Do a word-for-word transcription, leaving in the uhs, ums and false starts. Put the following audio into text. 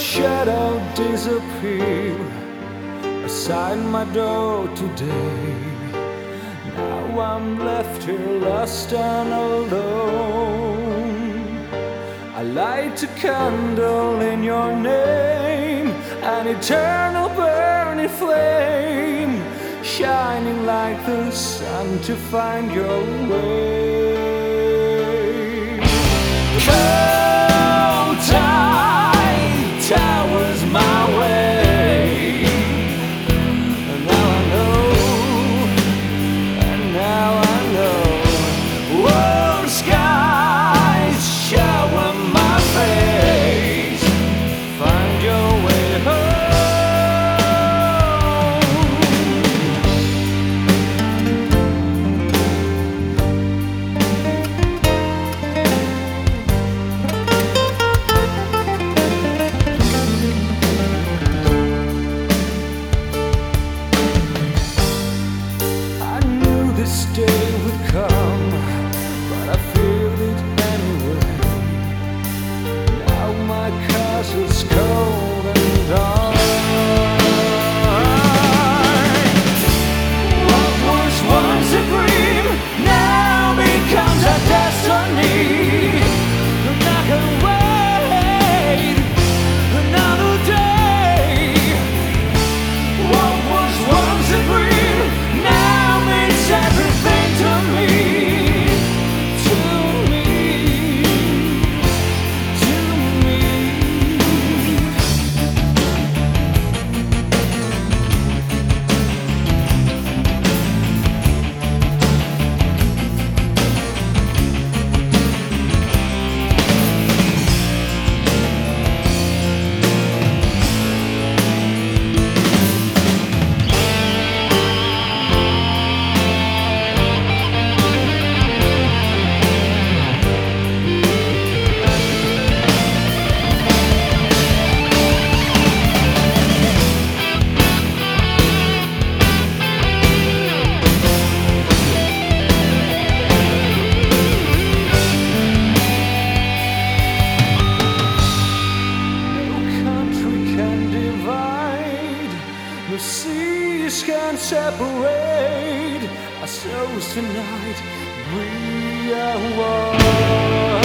shadow disappear beside my door today. Now I'm left here lost and alone. I light a candle in your name, an eternal burning flame, shining like the sun to find your way. Cold tide towers my way, and now I know, and now I know. Warm skies shower my face, find your way home. This day would come, but I feared it anyway. Now my castle's cold and dark. What was once a dream now becomes a destiny. And I can wait another day. What was once a dream now means everything to me, to me, to me. The seas can separate our souls tonight. We are one.